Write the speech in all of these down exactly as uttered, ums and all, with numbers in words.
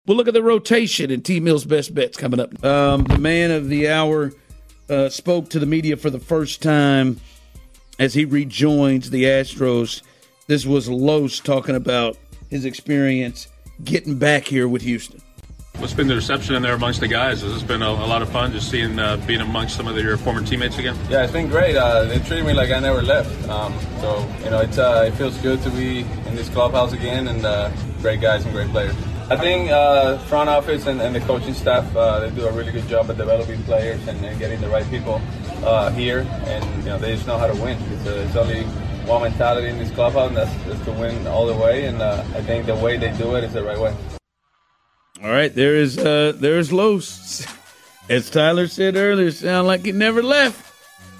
We'll look at the rotation and T-Mill's best bets coming up. Um, the man of the hour uh, spoke to the media for the first time as he rejoins the Astros. This was Los talking about his experience getting back here with Houston. What's been the reception in there amongst the guys? Has this been a, a lot of fun just seeing uh, being amongst some of your former teammates again? Yeah, it's been great. Uh, they treat me like I never left. Um, so, you know, it's uh, it feels good to be in this clubhouse again, and uh, great guys and great players. I think uh, front office and, and the coaching staff, uh, they do a really good job at developing players and, and getting the right people uh, here, and you know they just know how to win. It's, a, it's only one mentality in this clubhouse, and that's, that's to win all the way. And uh, I think the way they do it is the right way. All right, there is uh, there is Los. As Tyler said earlier, sound like he never left.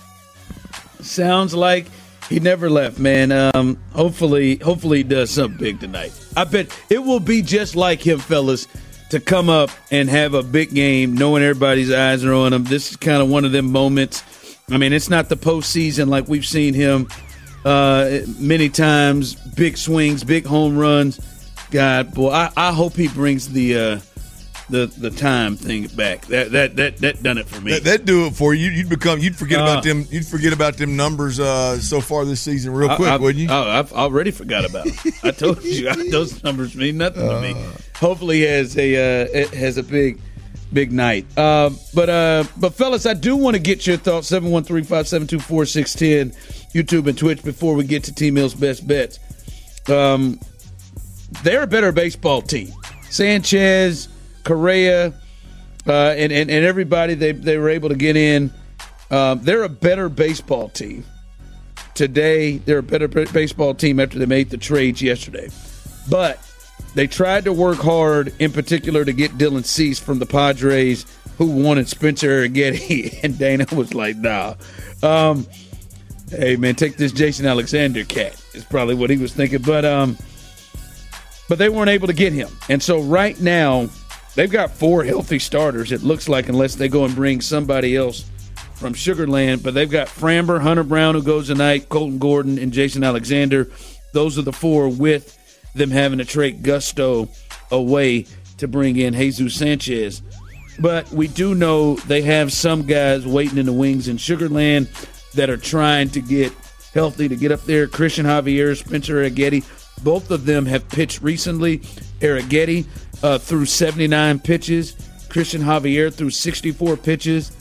Sounds like he never left, man. Um, hopefully, hopefully he does something big tonight. I bet it will be just like him, fellas, to come up and have a big game, knowing everybody's eyes are on him. This is kind of one of them moments. I mean, it's not the postseason like we've seen him uh, many times. Big swings, big home runs. God, boy, I, I hope he brings the uh, the the time thing back. That that that that done it for me. That, that do it for you. You'd become. You'd forget uh, about them. You'd forget about them numbers uh, so far this season real quick, I, I, wouldn't you? I, I've already forgot about them. I told you those numbers mean nothing uh, to me. Hopefully, he has a uh, has a big big night. Uh, but uh, but fellas, I do want to get your thoughts. seven one three, five seven two, four six one zero YouTube and Twitch before we get to T-Mill's best bets. Um. They're a better baseball team. Sanchez, Correa, uh, and, and, and everybody they, they were able to get in. Um, they're a better baseball team. Today, they're a better baseball team after they made the trades yesterday. But they tried to work hard, in particular, to get Dylan Cease from the Padres, who wanted Spencer Arrighetti. And Dana was like, nah. Um, hey, man, take this Jason Alexander cat is probably what he was thinking. But um. But they weren't able to get him. And so right now, they've got four healthy starters, it looks like, unless they go and bring somebody else from Sugar Land. But they've got Framber, Hunter Brown, who goes tonight, Colton Gordon, and Jason Alexander. Those are the four, with them having to trade Gusto away to bring in Jesus Sanchez. But we do know they have some guys waiting in the wings in Sugar Land that are trying to get healthy, to get up there. Christian Javier, Spencer Arrighetti. Both of them have pitched recently. Arrighetti uh, threw seventy-nine pitches. Christian Javier threw sixty-four pitches.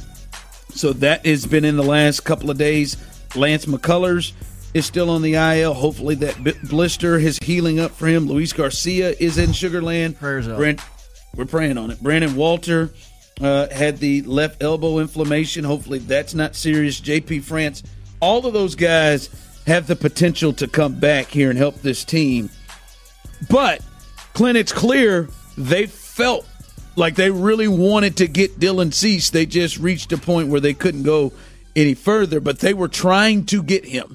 So that has been in the last couple of days. Lance McCullers is still on the I L. Hopefully that blister is healing up for him. Luis Garcia is in Sugar Land. Prayers up. Brent, we're praying on it. Brandon Walter uh, had the left elbow inflammation. Hopefully that's not serious. J P France, all of those guys have the potential to come back here and help this team. But, Clint, it's clear they felt like they really wanted to get Dylan Cease. They just reached a point where they couldn't go any further, but they were trying to get him.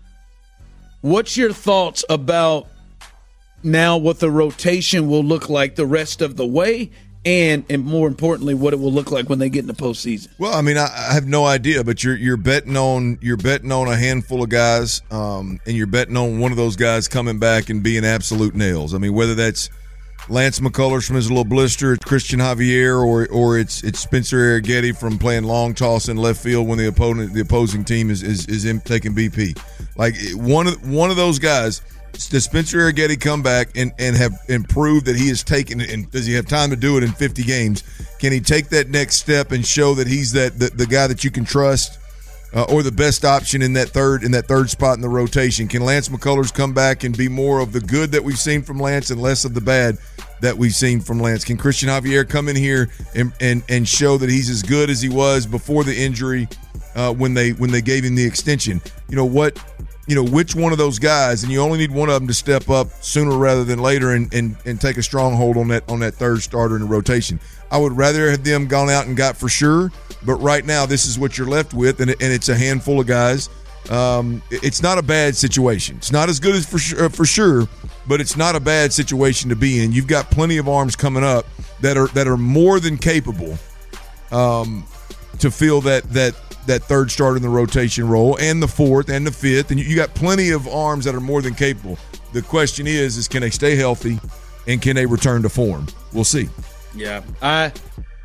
What's your thoughts about now what the rotation will look like the rest of the way, and, and more importantly, what it will look like when they get in the postseason? Well, I mean, I, I have no idea, but you're you're betting on you're betting on a handful of guys, um, and you're betting on one of those guys coming back and being absolute nails. I mean, whether that's Lance McCullers from his little blister, it's Christian Javier, or or it's it's Spencer Arrighetti from playing long toss in left field when the opponent the opposing team is is, is in, taking B P. Like one of one of those guys. Does Spencer Arrighetti come back and, and have improved that he has taken, and does he have time to do it in fifty games? Can he take that next step and show that he's that the, the guy that you can trust, uh, or the best option in that third in that third spot in the rotation? Can Lance McCullers come back and be more of the good that we've seen from Lance and less of the bad that we've seen from Lance? Can Christian Javier come in here and and, and show that he's as good as he was before the injury uh, when they when they gave him the extension? You know what? You know, which one of those guys, and you only need one of them to step up sooner rather than later and, and, and take a stronghold on that on that third starter in the rotation. I would rather have them gone out and got for sure, but right now this is what you're left with, and, it, and it's a handful of guys. Um, it's not a bad situation. It's not as good as for sure, for sure, but it's not a bad situation to be in. You've got plenty of arms coming up that are that are more than capable um, to fill that that. that third starter in the rotation role, and the fourth and the fifth, and you got plenty of arms that are more than capable. The question is, is can they stay healthy, and can they return to form? we'll see. Yeah, I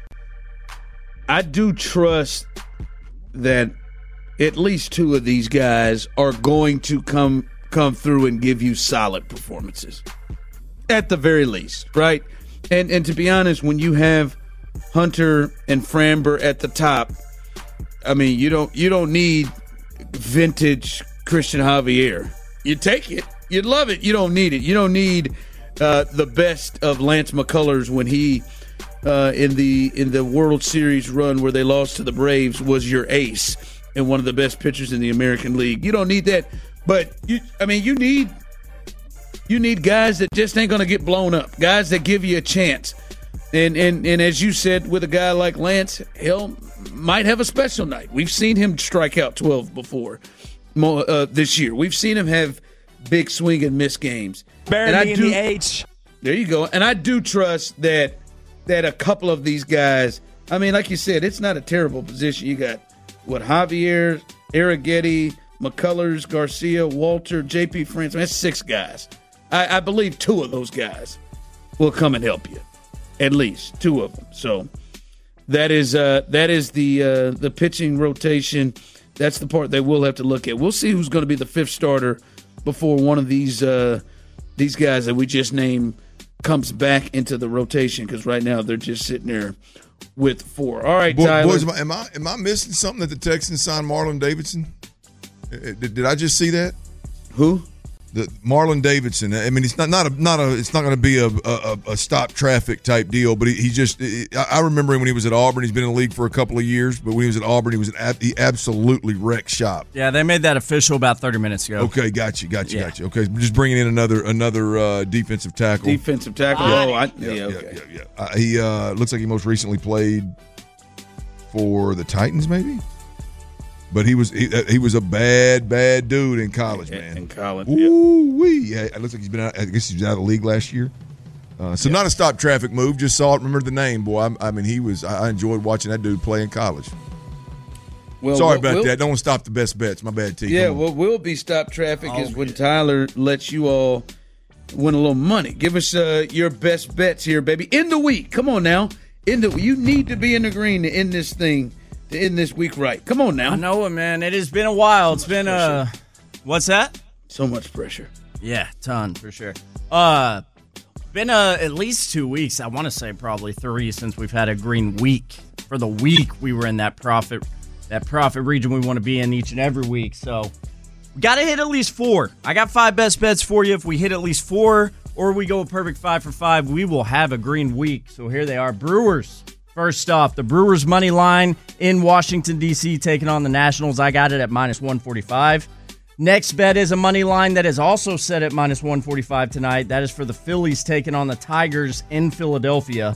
I do trust that at least two of these guys are going to come come through and give you solid performances, at the very least, right? And and to be honest, when you have Hunter and Framber at the top, I mean, you don't you don't need vintage Christian Javier. You take it, you'd love it. You don't need it. You don't need uh, the best of Lance McCullers when he. Uh, in the in the World Series run where they lost to the Braves was your ace and one of the best pitchers in the American League. You don't need that, but you I mean you need you need guys that just ain't going to get blown up, guys that give you a chance. And and and as you said, with a guy like Lance, he'll might have a special night. We've seen him strike out twelve before uh, this year. We've seen him have big swing and miss games. Bury and me I do, in the H. There you go. And I do trust that. that a couple of these guys, I mean, like you said, it's not a terrible position. You got, what, Javier, Arrighetti, McCullers, Garcia, Walter, J P. France. I mean, that's six guys. I, I believe two of those guys will come and help you, at least two of them. So that is uh, that is the uh, the pitching rotation. That's the part they will have to look at. We'll see who's going to be the fifth starter before one of these uh, these guys that we just named comes back into the rotation, because right now they're just sitting there with four. All right, Boy, Tyler. Boys, am I, am I am I missing something that the Texans signed Marlon Davidson? Did, did I just see that? Who? The Marlon Davidson. I mean, it's not not a not a. It's not going to be a, a a stop traffic type deal. But he, he just. I remember him when he was at Auburn. He's been in the league for a couple of years. But when he was at Auburn, he was an he absolutely wrecked shop. Yeah, they made that official about thirty minutes ago. Okay, got you, got you, Yeah. got you. Okay, just bringing in another another uh, defensive tackle. Defensive tackle. Oh, I, Yeah, yeah, yeah, okay. yeah, yeah. Uh, he uh, looks like he most recently played for the Titans, maybe. But he was he, uh, he was a bad bad dude in college, man. In college, yeah. Ooh wee! Yeah, it looks like he's been out. I guess he's out of the league last year. Uh, so not a stop traffic move. Just saw it. Remember the name, boy. I, I mean, he was. I enjoyed watching that dude play in college. Well, Sorry what about will- that. Don't stop the best bets. My bad, T. Yeah, Come on. what will be stop traffic Oh, is when yeah. Tyler lets you all win a little money. Give us uh, your best bets here, baby. In the week. Come on now. In the you need to be in the green to end this thing, to end this week right. Come on now. I know it, man. It has been a while. It's been uh, what's that? So much pressure. Yeah, ton for sure. Uh, been uh at least two weeks. I want to say probably three since we've had a green week. For the week, we were in that profit, that profit region we want to be in each and every week. So we got to hit at least four. I got five best bets for you. If we hit at least four, or we go a perfect five for five, we will have a green week. So here they are, Brewers. First off, the Brewers money line in Washington, D C, taking on the Nationals. I got it at minus one forty-five. Next bet is a money line that is also set at minus one forty-five tonight. That is for the Phillies taking on the Tigers in Philadelphia.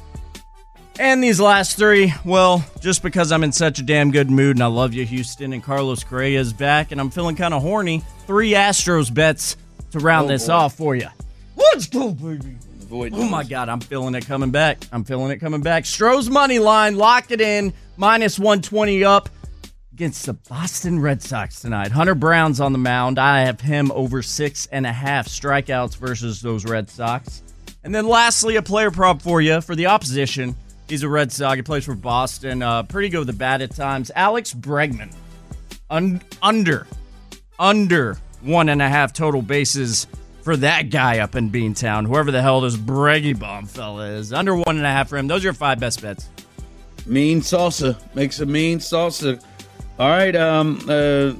And these last three, well, just because I'm in such a damn good mood and I love you, Houston, and Carlos Correa is back and I'm feeling kind of horny, three Astros bets to round Oh, this boy. off for you. Let's go, baby. Avoid Oh, my God, I'm feeling it coming back. I'm feeling it coming back. Stroh's money line, lock it in, minus one twenty up against the Boston Red Sox tonight. Hunter Brown's on the mound. I have him over six and a half strikeouts versus those Red Sox. And then lastly, a player prop for you for the opposition. He's a Red Sox. He plays for Boston. Uh, pretty good with the bat at times. Alex Bregman. Un- under. Under one and a half total bases for that guy up in Beantown. Whoever the hell this Breggy Bomb fella is. Under one and a half for him. Those are your five best bets. Mean salsa. Makes a mean salsa. All right. Um, uh,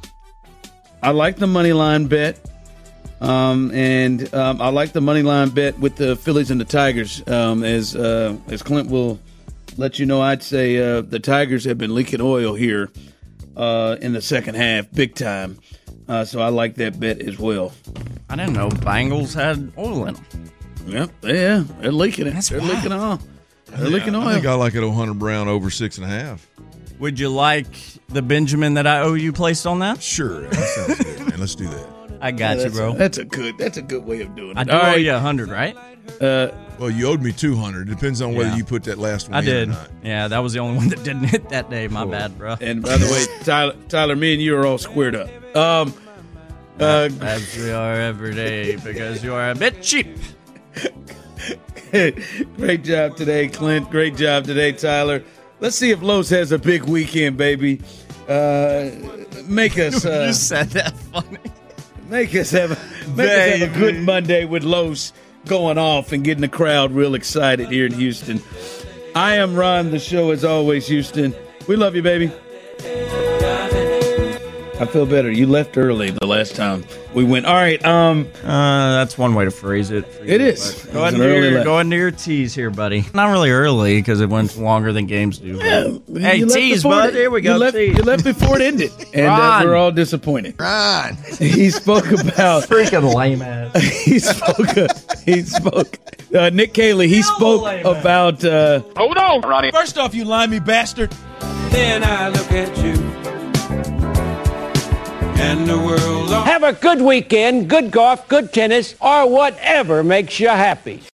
I like the money line bet. Um, and um, I like the money line bet with the Phillies and the Tigers. Um, as uh, as Clint will let you know, I'd say uh, the Tigers have been leaking oil here uh, in the second half, big time. Uh, so I like that bet as well. I didn't know Bengals had oil in them. Yep, yeah, they're leaking it. That's they're wild. leaking oil. They're leaking I think oil. I like it. Hunter Brown over six and a half. Would you like the Benjamin that I owe you placed on that? Sure, that sounds good, man. Let's do that. I got you, That's, bro. that's a good. That's a good way of doing it. I do All owe right. you a hundred, right? Uh, Well, you owed me two hundred. Depends on whether Yeah. you put that last one I in did. or not. Yeah, that was the only one that didn't hit that day. My bad, bro. and by the way, Tyler, Tyler, me and you are all squared up. Um, uh, As we are every day because you are a bit cheap. Great job today, Clint. Great job today, Tyler. Let's see if Los has a big weekend, baby. Uh, make us. Uh, you said that funny. Make us have a, make us have a good Monday with Los going off and getting the crowd real excited here in Houston. I am Ron, the show as always, Houston. We love you, baby. I feel better. You left early the last time we went. All right. Um, uh, that's one way to phrase it. It is. Go ahead, your, go into your tease here, buddy. Not really early because it went longer than games do. Yeah, hey, tease, bud. Here we go. You left, you left before it ended, and uh, we're all disappointed. Ron. He spoke about freaking lame ass. He spoke. Uh, he spoke. Uh, Nick Caley. He spoke about. Uh, Hold on, Ronnie. First off, you limey bastard. Then I look at you. And the world. Have a good weekend, good golf, good tennis, or whatever makes you happy.